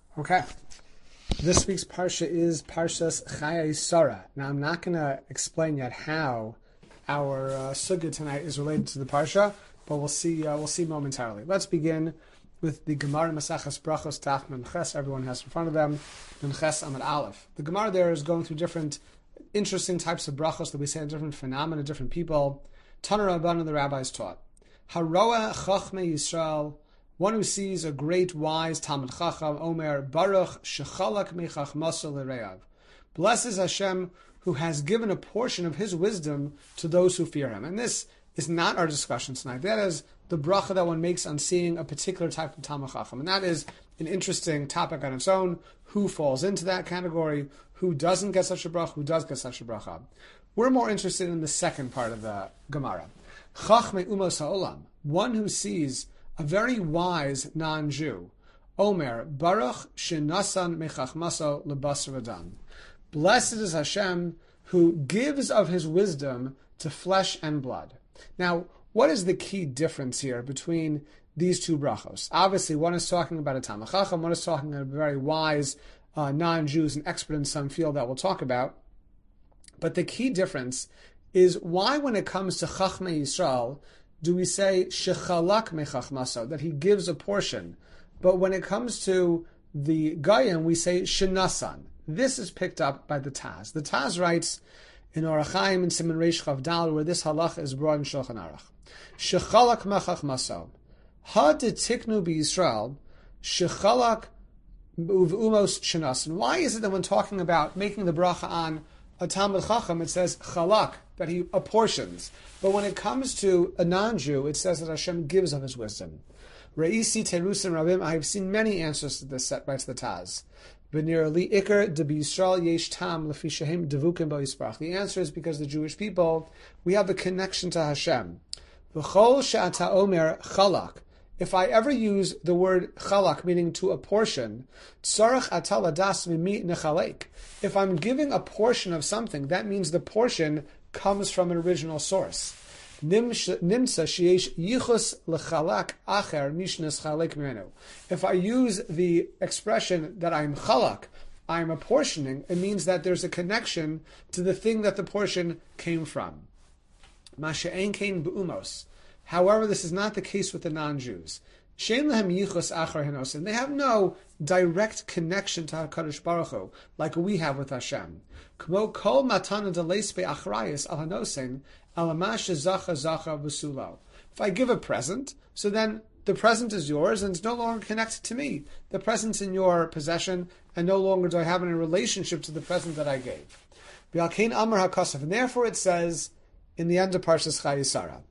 Okay. This week's Parsha is Parshas Chayei Sarah. Now, I'm not going to explain yet how our sugya tonight is related to the Parsha, but we'll see momentarily. Let's begin with the Gemara Maseches Brachos Taf Memches. Everyone has in front of them Memches Amud Aleph. The Gemara there is going through different interesting types of brachos that we say in different phenomena, different people. Tanur Rabbanan, the rabbis taught. Haroa Chachmei Yisrael, one who sees a great wise Talmid Chacham, Omer Baruch Shechalak Mechachmaso L'Reav. Blesses Hashem who has given a portion of his wisdom to those who fear him. And this is not our discussion tonight. That is the bracha that one makes on seeing a particular type of Talmid Chacham. And that is an interesting topic on its own. Who falls into that category? Who doesn't get such a bracha? Who does get such a bracha? We're more interested in the second part of the Gemara. Chachmei Umos Ha'olam, one who sees a very wise non-Jew. Omer Baruch Shenasan Mechachmaso Lebasar V'Dam. Blessed is Hashem who gives of his wisdom to flesh and blood. Now, what is the key difference here between these two brachos? Obviously, one is talking about a Talmid Chacham, one is talking about a very wise non-Jews, an expert in some field that we'll talk about. But the key difference is why, when it comes to Chachmei Yisrael, do we say Shechalak Mechachmaso, that he gives a portion? But when it comes to the Goyim, we say Shenasan. This is picked up by the Taz. The Taz writes in Orach Chaim in Siman Reish Chav Dal, where this halach is brought in Shulchan Aruch. Shechalak Mechachmaso. Ha de tiknu b'Yisrael, Shechalak Uv'umos Shenasan. Why is it that when talking about making the bracha on a Talmid Chacham, it says chalak, that he apportions. But when it comes to a non-Jew, it says that Hashem gives of his wisdom. Re'isi terusim rabim, I have seen many answers to this, set writes the Taz. V'nir li ikar de b'Yisrael yesh tam lefi shehem devukim b'Yisparach. The answer is because the Jewish people, we have a connection to Hashem. V'chol she'ata omer chalak. If I ever use the word chalak, meaning to apportion, tzarach atal adas mimi nechalek. If I'm giving a portion of something, that means the portion comes from an original source. Nimsa sheyesh yichus lechalak acher mishnas chalek menu. If I use the expression that I'm chalak, I'm apportioning, it means that there's a connection to the thing that the portion came from. Masha'en kein be'umos. However, this is not the case with the non-Jews. Shein lehem yichus achar henosin. They have no direct connection to HaKadosh Baruch Hu, like we have with Hashem. Kmo kol matana deleis be'achrayis al hanosin alamash zacha zacha v'sulo. If I give a present, so then the present is yours and it's no longer connected to me. The present's in your possession, and no longer do I have any relationship to the present that I gave. V'alkein amar hakasav. And therefore it says in the end of Parshas Chayei Sarah,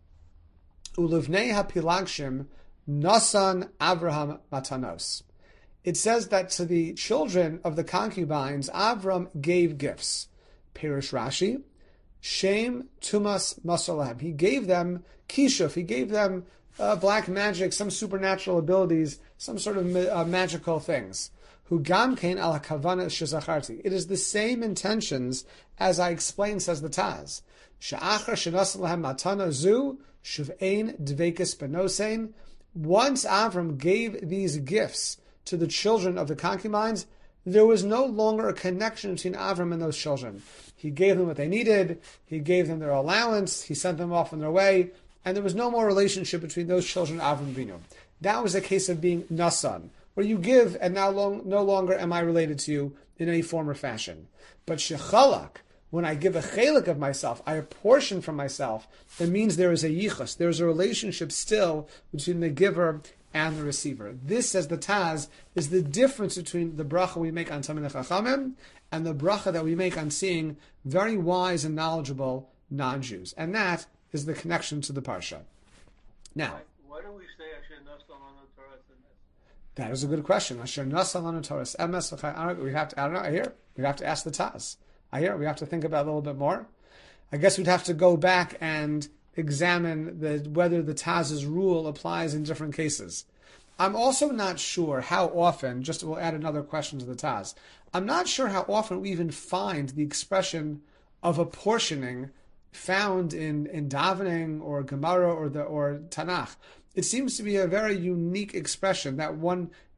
Ulivnei hapilagshim nasan Avraham matanos. It says that to the children of the concubines, Avram gave gifts. Perish Rashi, Shem Tumas Masalahem. He gave them kishuf. He gave them black magic, some supernatural abilities, some sort of magical things. Hu gam kein ala kavana shezacharti. It is the same intentions as I explained, says the Taz. She'achar shenasalahem matana zu shuv'ein dvekes benosein. Once Avram gave these gifts to the children of the concubines, there was no longer a connection between Avram and those children. He gave them what they needed, he gave them their allowance, he sent them off on their way, and there was no more relationship between those children and Avram Binu. That was a case of being nasan, where you give and now no longer am I related to you in any form or fashion. But shechalak, when I give a chelik of myself, I apportion from myself, it means there is a yichus, there is a relationship still between the giver and the receiver. This, says the Taz, is the difference between the bracha we make on Talmidei Chachamim and the bracha that we make on seeing very wise and knowledgeable non-Jews. And that is the connection to the Parsha. Now, why do we say Asher Nasal on the Torah emes? That is a good question. Asher Nasal on the Torah emes. We have to, I don't know, I hear. We have to ask the Taz. I hear. We have to think about it a little bit more. I guess we'd have to go back and examine whether the Taz's rule applies in different cases. I'm also not sure how often, we'll add another question to the Taz, I'm not sure how often we even find the expression of apportioning found in davening or Gemara or Tanakh. It seems to be a very unique expression that one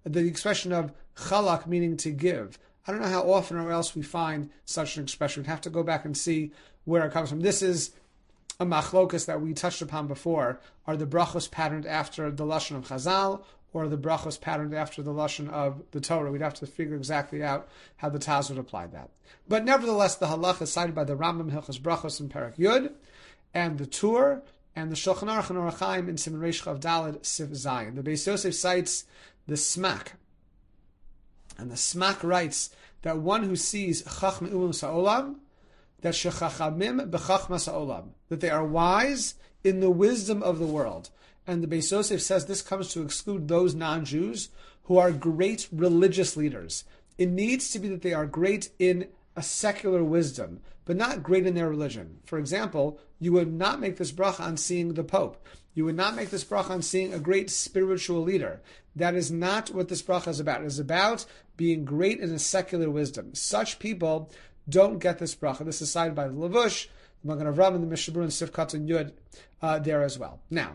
the expression of chalak meaning to give. I don't know how often or else we find such an expression. We'd have to go back and see where it comes from. This is a machlokas that we touched upon before. Are the brachos patterned after the lashon of Chazal, or the brachos patterned after the lashon of the Torah? We'd have to figure exactly out how the Taz would apply that. But nevertheless, the halacha is cited by the Rambam Hilchos Brachos in Perek Yud, and the Tur, and the Shulchan Aruch and Orach Chaim in Siman Reish Chav Daled Sif Zayin. The Beis Yosef cites the Smak, and the Smak writes that one who sees Chachma Ulam Sa'olam, that Shechachamim B'Chachma Sa'olam, that they are wise in the wisdom of the world. And the Beis Yosef says this comes to exclude those non-Jews who are great religious leaders. It needs to be that they are great in a secular wisdom, but not great in their religion. For example, you would not make this bracha on seeing the Pope. You would not make this bracha on seeing a great spiritual leader. That is not what this bracha is about. It is about being great in a secular wisdom. Such people don't get this bracha. This is cited by the Lavush, the Magen Avraham, and the Mishabur, and Sifkat and Yud there as well. Now,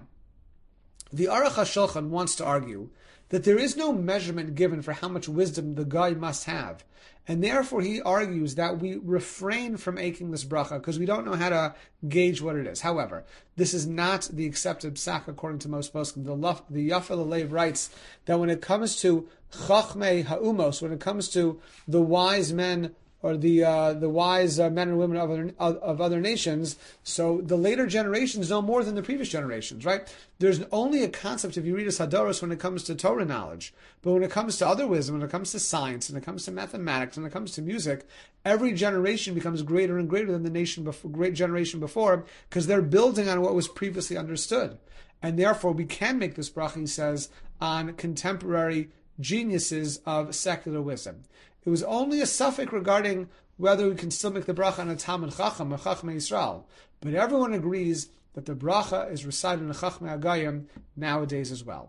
the Aruch HaShulchan wants to argue that there is no measurement given for how much wisdom the guy must have. And therefore he argues that we refrain from making this bracha because we don't know how to gauge what it is. However, this is not the accepted psak according to most poskim. The Yafa Lelev writes that when it comes to chachmei ha'umos, when it comes to the wise men or the wise men and women of other nations, so the later generations know more than the previous generations, right? There's only a concept, if you read a Sadoros, when it comes to Torah knowledge. But when it comes to other wisdom, when it comes to science, when it comes to mathematics, when it comes to music, every generation becomes greater and greater than the great generation before, because they're building on what was previously understood. And therefore, we can make this bracha, he says, on contemporary geniuses of secular wisdom. It was only a suffix regarding whether we can still make the bracha on a Talmid Chacham or Chachmei Yisrael. But everyone agrees that the bracha is recited in a Chachmei Agayim nowadays as well.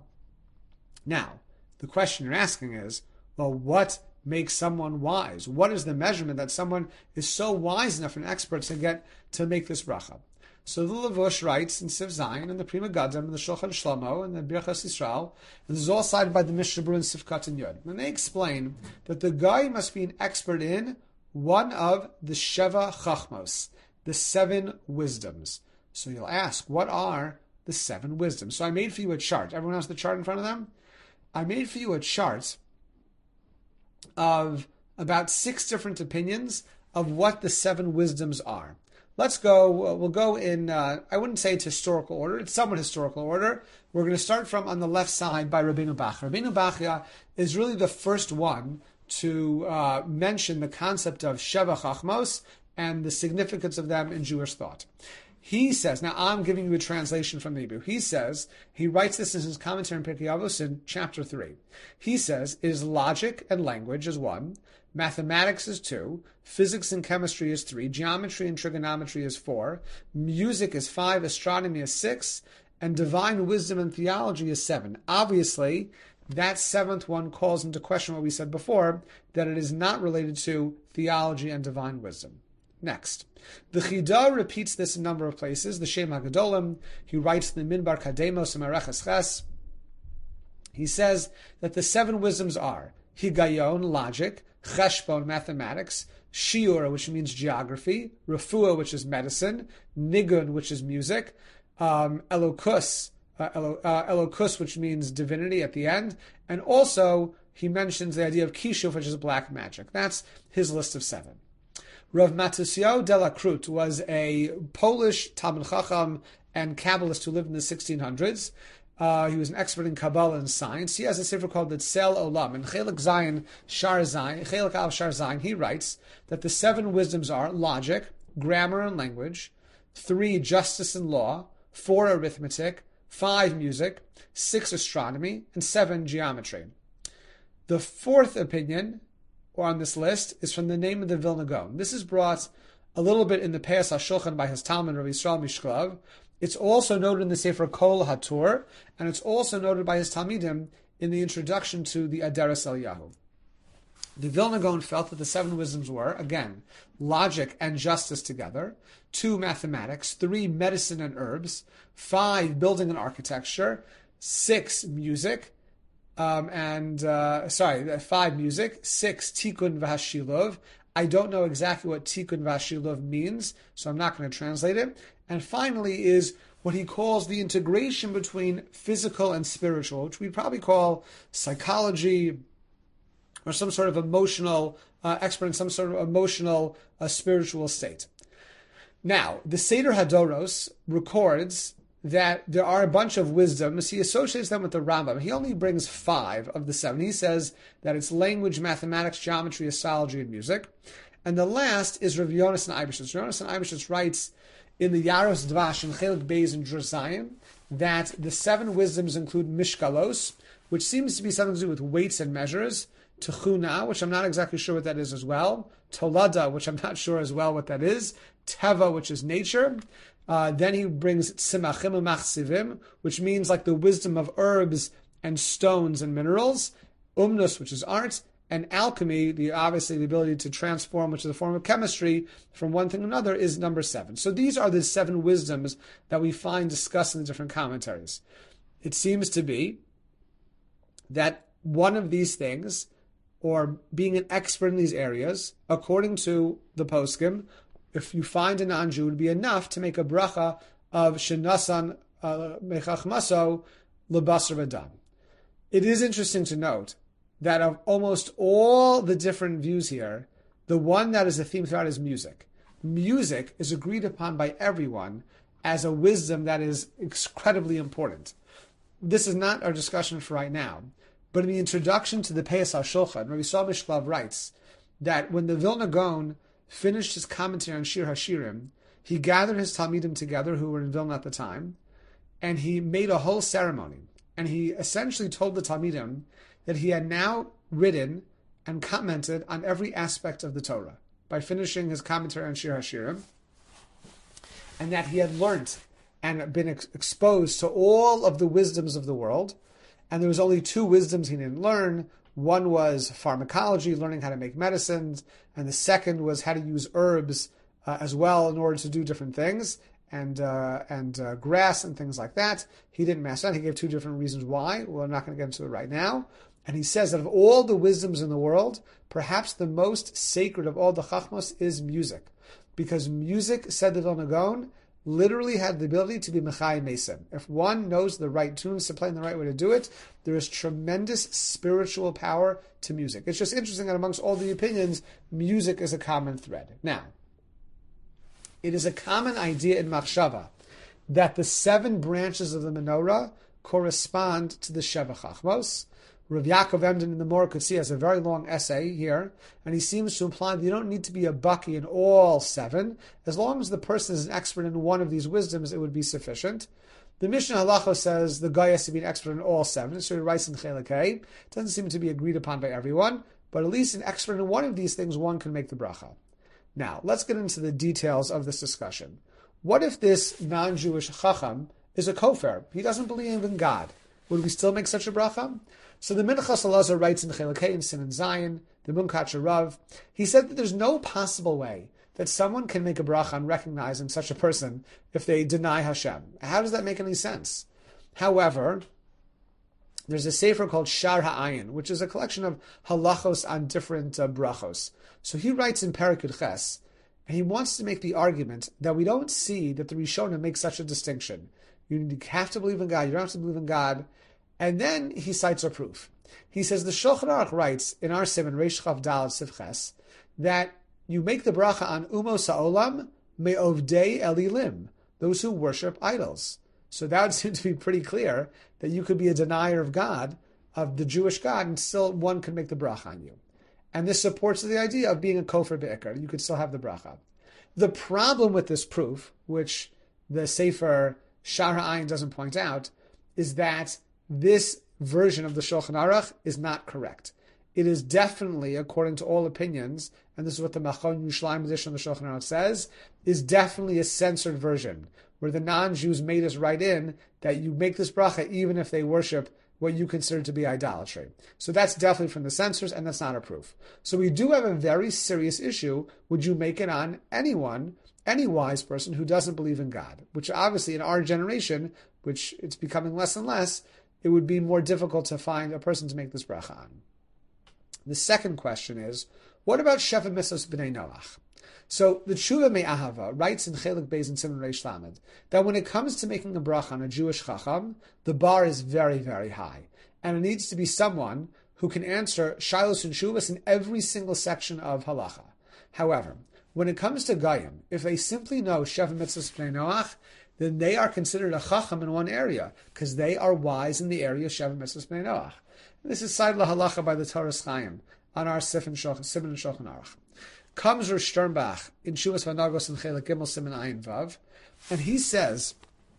Now, the question you're asking is, well, what makes someone wise? What is the measurement that someone is so wise enough and expert to get to make this bracha? So the Lavush writes in Siv Zayin, and the Prima Gadim, and the Shulchan Shlomo, and the Birchas Yisrael, and this is all cited by the Mishnah Berurah and Sifkat and Yud. And they explain that the guy must be an expert in one of the Sheva Chachmos, the 7 wisdoms. So you'll ask, what are the 7 wisdoms? So I made for you a chart. Everyone has the chart in front of them? I made for you a chart of about 6 different opinions of what the 7 wisdoms are. Let's go, we'll go in, I wouldn't say it's historical order, it's somewhat historical order. We're going to start from on the left side by Rabbeinu Bachya. Rabbeinu Bachya is really the first one to mention the concept of Sheva Chachmos and the significance of them in Jewish thought. He says, now I'm giving you a translation from the Hebrew. He says, he writes this in his commentary on Pirkei Avos in chapter 3. He says, it is logic and language is 1, mathematics is 2, physics and chemistry is 3, geometry and trigonometry is 4, music is 5, astronomy is 6, and divine wisdom and theology is 7. Obviously, that 7th one calls into question what we said before, that it is not related to theology and divine wisdom. Next, the Chida repeats this in a number of places. The Shem HaGadolim, he writes in the Minbar Kademos and Mareches Ches. He says that the 7 wisdoms are Higayon, logic, Cheshbon, mathematics, Shiur, which means geography, Refuah, which is medicine, Nigun, which is music, Elokus, which means divinity at the end, and also he mentions the idea of Kishuv, which is black magic. That's his list of 7. Rav Matusyahu de la Crute was a Polish Talmid Chacham and Kabbalist who lived in the 1600s. He was an expert in Kabbalah and science. He has a sefer called the Tzel Olam. In Chelik Zayin Shar Zayin, Chelik Al Shar Zayin, he writes that the 7 wisdoms are logic, grammar and language, 3 justice and law, 4 arithmetic, 5 music, 6 astronomy, and 7 geometry. The 4th opinion on this list is from the name of the Vilna Gaon. This is brought a little bit in the Peas HaShulchan by his Talmud, Rav Yisrael Mishklav. It's also noted in the Sefer Kol HaTor, and it's also noted by his Talmidim in the introduction to the Aderes Eliyahu. The Vilna Gaon felt that the 7 wisdoms were, again, logic and justice together, 2 mathematics, 3 medicine and herbs, 5 building and architecture, 6 music, 5 music, 6 tikkun v'hashilov. I don't know exactly what tikkun v'hashilov means, so I'm not going to translate it. And finally is what he calls the integration between physical and spiritual, which we'd probably call psychology or some sort of emotional expert in some sort of emotional spiritual state. Now, the Seder Hadoros records that there are a bunch of wisdoms. He associates them with the Rambam. He only brings 5 of the 7. He says that it's language, mathematics, geometry, astrology, and music. And the last is Rav Yonasan Eibeshitz. Rav Yonasan Eibeshitz writes in the Yaros Dvash and Chelik Beis and Drus Zayin that the 7 wisdoms include Mishkalos, which seems to be something to do with weights and measures, Techuna, which I'm not exactly sure what that is as well, Tolada, which I'm not sure as well what that is, Teva, which is nature. Then he brings Tzimachim and Machsivim, which means like the wisdom of herbs and stones and minerals, Umnus, which is art, and alchemy, obviously the ability to transform, which is a form of chemistry, from one thing to another, is number 7. So these are the 7 wisdoms that we find discussed in the different commentaries. It seems to be that one of these things, or being an expert in these areas, according to the poskim, if you find a non-Jew, it would be enough to make a bracha of shenasan mechachmaso lebasar v'dam. It is interesting to note that of almost all the different views here, the one that is a theme throughout is music. Music is agreed upon by everyone as a wisdom that is incredibly important. This is not our discussion for right now, but in the introduction to the Peis HaShulchan, Rabbi Yisrael Mishlav writes that when the Vilna Gaon finished his commentary on Shir HaShirim, he gathered his Talmidim together, who were in Vilna at the time, and he made a whole ceremony. And he essentially told the Talmidim that he had now written and commented on every aspect of the Torah by finishing his commentary on Shir HaShirim, and that he had learnt and been exposed to all of the wisdoms of the world. And there was only 2 wisdoms he didn't learn. One was pharmacology, learning how to make medicines, and the second was how to use herbs as well in order to do different things, and grass and things like that. He didn't master that. He gave 2 different reasons why. Well, I'm not going to get into it right now. And he says that of all the wisdoms in the world, perhaps the most sacred of all the chachmos is music, because music, said the Vilna Gaon, literally had the ability to be mechai mesim. If one knows the right tunes to play and the right way to do it, there is tremendous spiritual power to music. It's just interesting that amongst all the opinions, music is a common thread. Now, it is a common idea in Machshava that the 7 branches of the menorah correspond to the Sheva Chachmos. Rav Yaakov Emden in the Mor Kutsi has a very long essay here, and he seems to imply that you don't need to be a baki in all 7. As long as the person is an expert in one of these wisdoms, it would be sufficient. The Mishnah Halacha says the guy has to be an expert in all 7, so he writes in Chelik Hey. It doesn't seem to be agreed upon by everyone, but at least an expert in one of these things, one can make the bracha. Now, let's get into the details of this discussion. What if this non-Jewish chacham is a kofar? He doesn't believe in God. Would we still make such a bracha? So the Minchas Elazar writes in Chelik Hey in Sin and Zion, the Munkach Rav, he said that there's no possible way that someone can make a bracha on recognizing such a person if they deny Hashem. How does that make any sense? However, there's a sefer called Shar Ha'ayin, which is a collection of halachos on different brachos. So he writes in Perikut Ches, and he wants to make the argument that we don't see that the Rishonim make such a distinction. You have to believe in God, you don't have to believe in God. And then he cites a proof. He says the Shulchan Aruch writes in our Siman Reish Chav Daled Sivches that you make the bracha on Umos Ha'olam Me'ovdei Elilim, those who worship idols. So that would seem to be pretty clear that you could be a denier of God, of the Jewish God, and still one could make the bracha on you. And this supports the idea of being a kofar be'ikar. You could still have the bracha. The problem with this proof, which the Sefer Shar Ha'ayin doesn't point out, is that this version of the Shulchan Aruch is not correct. It is definitely, according to all opinions, and this is what the Machon Yerushalayim edition of the Shulchan Aruch says, is definitely a censored version, where the non-Jews made us write in that you make this bracha even if they worship what you consider to be idolatry. So that's definitely from the censors, and that's not a proof. So we do have a very serious issue. Would you make it on anyone, any wise person who doesn't believe in God? Which obviously in our generation, which it's becoming less and less, it would be more difficult to find a person to make this bracha on. The second question is, what about Sheva Mitzvos B'nai Noach? So the Tshuva Me'ahava writes in Chelik Beis and Simon Reish Lamed that when it comes to making a bracha on a Jewish chacham, the bar is very, very high. And it needs to be someone who can answer Shilos and Shuvas in every single section of halacha. However, when it comes to Goyim, if they simply know Sheva Mitzvos B'nai Noach, then they are considered a chacham in one area, because they are wise in the area of Sheva Mitzvos B'nai Noach. This is Said LaHalacha by the Torah's Chaim on our Sifin and Shulchan Aruch. Comes Rosh Sternbach in Shuvas Vanagos and Chelik Gimel Siman Ayin Vav, and he says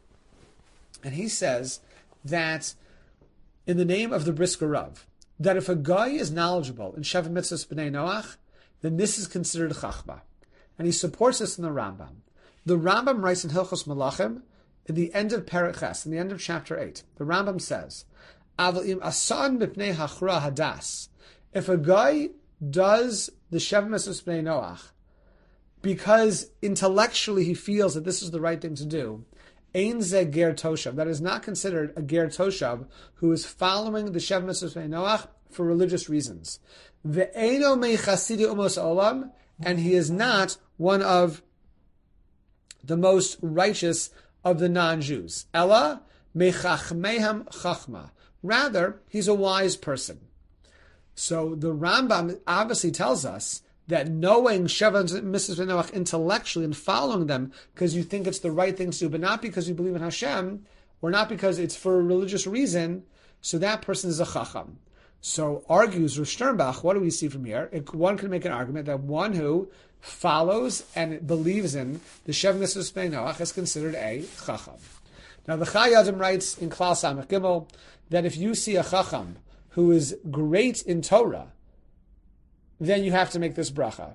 that in the name of the Brisker Rav, that if a guy is knowledgeable in Sheva Mitzvos B'nai Noach, then this is considered chachma, and he supports this in the Rambam. The Rambam writes in Hilchos Malachim, in the end of Perek Ches, in the end of chapter 8, the Rambam says, Aval im asan b'pnei hachra hadas. If a guy does the Sheva Mitzvos B'nai Noach because intellectually he feels that this is the right thing to do, ein ze ger toshav, that is not considered a ger toshav who is following the Sheva Mitzvos B'nai Noach for religious reasons. Ve'eno mei chasidi umos olam, and he is not one of the most righteous of the non-Jews. Ella mechachmehem chachma. Rather, he's a wise person. So the Rambam obviously tells us that knowing Sheva Mitzvos B'nai Noach intellectually and following them because you think it's the right thing to do, but not because you believe in Hashem, or not because it's for a religious reason, so that person is a chacham. So argues Rosh Sternbach, what do we see from here? One can make an argument that one who follows and believes in the Sheva Mitzvos B'nai Noach is considered a chacham. Now the Chai Adam writes in Klal Samech Gimel that if you see a chacham who is great in Torah, then you have to make this bracha.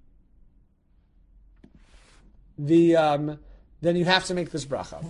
Then you have to make this bracha.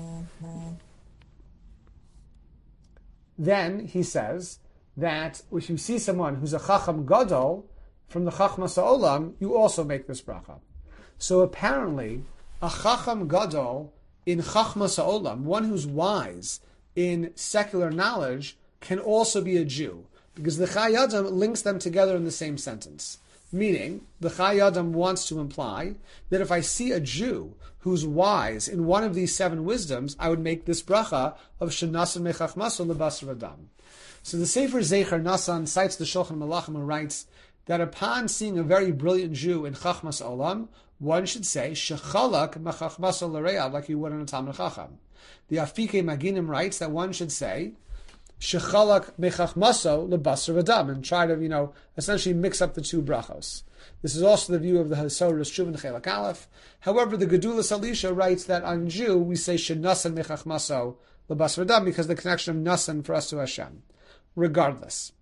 Then he says that if you see someone who's a chacham gadol from the chachmas ha'olam, you also make this bracha. So apparently, a chacham gadol in chachmas ha'olam, one who's wise in secular knowledge, can also be a Jew, because the Chai Adam links them together in the same sentence. Meaning, the Chai Adam wants to imply that if I see a Jew who's wise in one of these 7 wisdoms, I would make this bracha of Shenasan Mechachmaso Lebasar Adam. So the Sefer Zecher Nasan cites the Shulchan Malachim and writes that upon seeing a very brilliant Jew in Chachmas Olam, one should say Shechalak Mechachmaso L'Re'ah, like you would in a Talmud Chacham. The Afike Maginim writes that one should say Shechalak mechachmaso lebasar v'dam, and try to, essentially mix up the two brachos. This is also the view of the Hasor Rishuvin Chelak Aleph. However, the Gedulas Alisha writes that on Jew we say shenasan mechachmaso lebasar v'dam because the connection of nasan for us to Hashem. Regardless,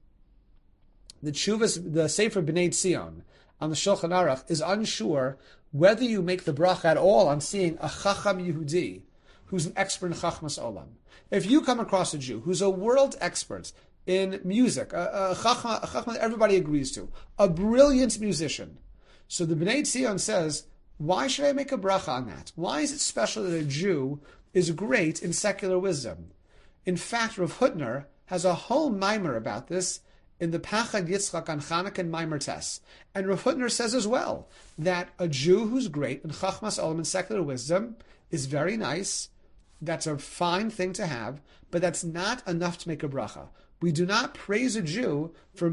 the Sefer B'nai Tzion on the Shulchan Aruch is unsure whether you make the bracha at all on seeing a Chacham Yehudi who's an expert in Chachmas Olam. If you come across a Jew who's a world expert in music, a Chacham that everybody agrees to, a brilliant musician, so the B'nai Tzion says, why should I make a bracha on that? Why is it special that a Jew is great in secular wisdom? In fact, Rav Hutner has a whole mimer about this in the Pachad Yitzchak on Chanukah and Mimer Tes. And Rav Hutner says as well that a Jew who's great in Chachmas Olam and secular wisdom is very nice. That's a fine thing to have, but that's not enough to make a bracha. We do not praise a Jew for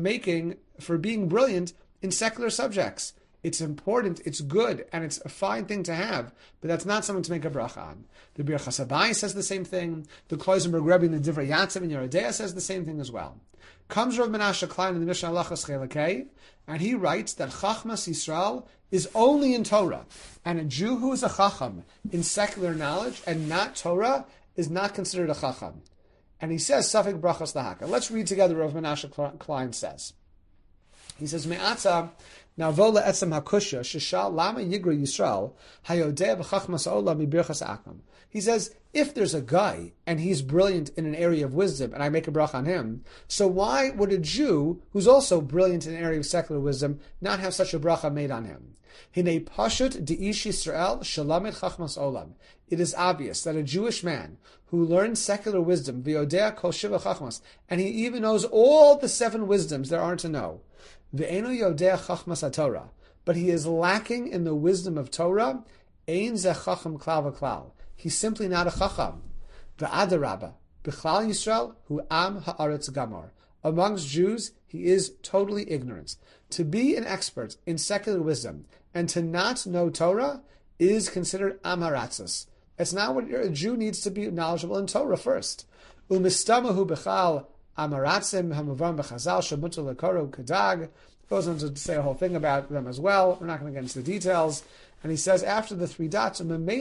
being brilliant in secular subjects. It's important, it's good, and it's a fine thing to have, but that's not something to make a bracha on. The Bir Chasabai says the same thing. The Kloisenberg Rebbe in the Divrei Yatziv in Yerodea says the same thing as well. Comes Rav Menashe Klein in the Mishnah Halachos Chelakei, and he writes that Chachmas Yisrael is only in Torah, and a Jew who is a Chacham in secular knowledge and not Torah is not considered a Chacham. And he says, Safek Brachos Lahaka. Let's read together what Rav Menashe Klein says. He says, Me'atza, now vola etzem hakusha, shishal lama yigra Yisrael, hayodeh b'chachmas olam mibirchas akam. He says, if there's a guy, and he's brilliant in an area of wisdom, and I make a bracha on him, so why would a Jew, who's also brilliant in an area of secular wisdom, not have such a bracha made on him? Hine pashut de'ish Yisrael shalamet chachmas olam. It is obvious that a Jewish man who learns secular wisdom, v'yodeh kol shiva chachmas, and he even knows all the 7 wisdoms there are to know, v'enu yodeh chachmas haTorah, but he is lacking in the wisdom of Torah, ein ze chacham klal v'klal. He's simply not a chacham. V'adarabba, b'chlal Yisrael, hu am ha'aretz gamor. Amongst Jews, he is totally ignorant. To be an expert in secular wisdom and to not know Torah is considered am haratzos. It's not what a Jew needs to be knowledgeable in Torah first. Umistamahu b'chal amaratzim hamuvam b'chazal shemutar lekoro kadag. Goes on to say a whole thing about them as well. We're not going to get into the details. And he says after the 3 dots, he says the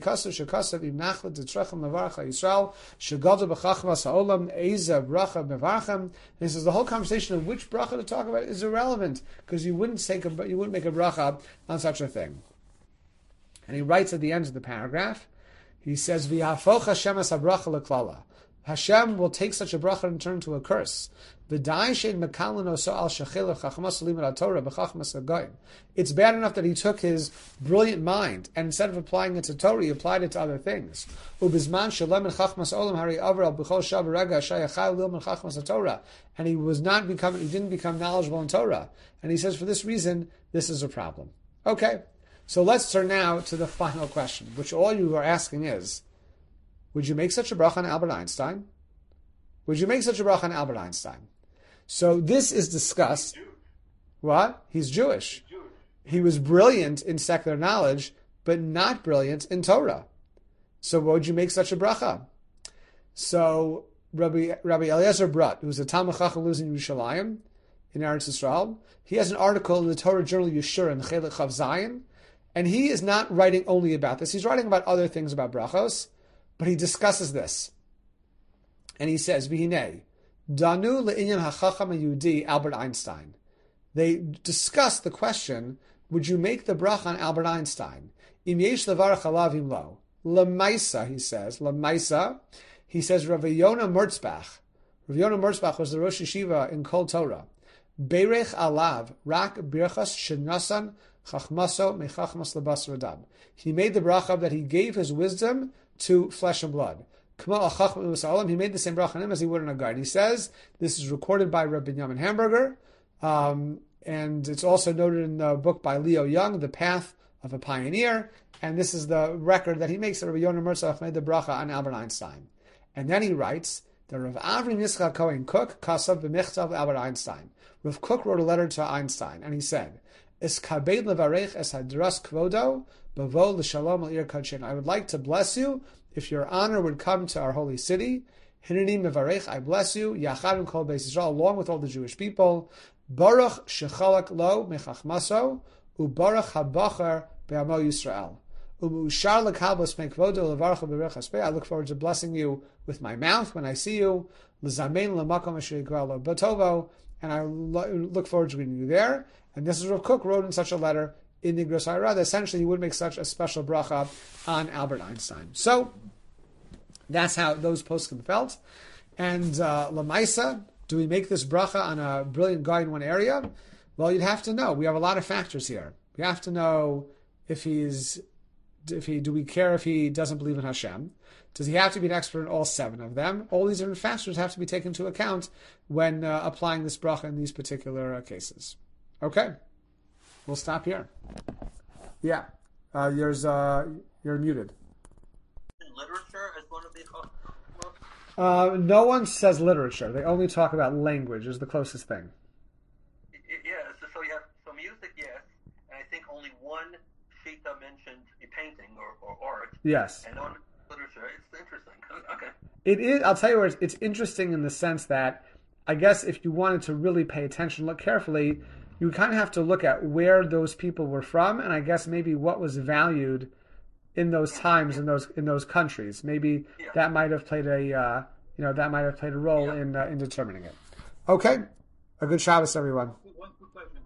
whole conversation of which bracha to talk about is irrelevant because you wouldn't make a bracha on such a thing. And he writes at the end of the paragraph, he says, Hashem will take such a bracha and turn to a curse. It's bad enough that he took his brilliant mind and instead of applying it to Torah, he applied it to other things. And he didn't become knowledgeable in Torah. And he says for this reason, this is a problem. Okay, so let's turn now to the final question, which all you are asking is, would you make such a bracha on Albert Einstein? Would you make such a bracha on Albert Einstein? So this is discussed. What? He's Jewish. He was brilliant in secular knowledge, but not brilliant in Torah. So what would you make such a bracha? So Rabbi Eliezer Brut, who's a Talmid Chacham lives in Yerushalayim, in Eretz Yisrael, he has an article in the Torah Journal Yeshurun, Chelik Chav Zayin, and he is not writing only about this. He's writing about other things about brachos, but he discusses this. And he says, V'hinei, Danu le'inyan hachacham ha'yudi Albert Einstein. They discuss the question, would you make the bracha on Albert Einstein? Im yesh levarach alav im lo. Lemaisa, he says. Lemaisa, he says, Rav Yonah Merzbach. Rav Yonah Merzbach was the Rosh Yeshiva in Kol Torah. Beirech alav, rak birchas shenasan chachmaso mechachmas lebas radam. He made the bracha that he gave his wisdom to flesh and blood. He made the same bracha on him as he would on a guy. And he says, this is recorded by Rabbi Binyamin Hamburger, and it's also noted in the book by Leo Young, The Path of a Pioneer, and this is the record that he makes that Rabbi Yonah Merzbach made the bracha on Albert Einstein. And then he writes that Rav Avram Yitzchak Cohen Cook kasav b'michtav Albert Einstein. Rav Cook wrote a letter to Einstein, and he said, Es kabed levarech es hadras kvodo bavo l'shalom al ir kadshen. I would like to bless you if your honor would come to our holy city. Hineni mevarech, I bless you, yachad kol beis Yisrael, along with all the Jewish people. Baruch shechalak lo mechachmaso, ubaruch habacher be'amo Yisrael. I look forward to blessing you with my mouth when I see you. And I look forward to meeting you there. And this is Rav Kook wrote in such a letter in the Igros HaRa that essentially he would make such a special bracha on Albert Einstein. So that's how those poskim felt. And Lamaisa, do we make this bracha on a brilliant guy in one area? Well, you'd have to know. We have a lot of factors here. We have to know do we care if he doesn't believe in Hashem? Does he have to be an expert in all 7 of them? All these different factors have to be taken into account when applying this bracha in these particular cases. Okay, we'll stop here. Yeah, you're muted. Literature as one of the no one says literature. They only talk about language is the closest thing. Yeah, so you have some music, yes, and I think only one Shita mentioned a painting or art. Yes. And on literature, it's interesting. Okay. It is. I'll tell you where it's interesting in the sense that I guess if you wanted to really pay attention, look carefully, you kind of have to look at where those people were from, and I guess maybe what was valued in those times in those countries. Maybe that might have played a role in determining it. Okay, a good Shabbos, everyone. one quick question.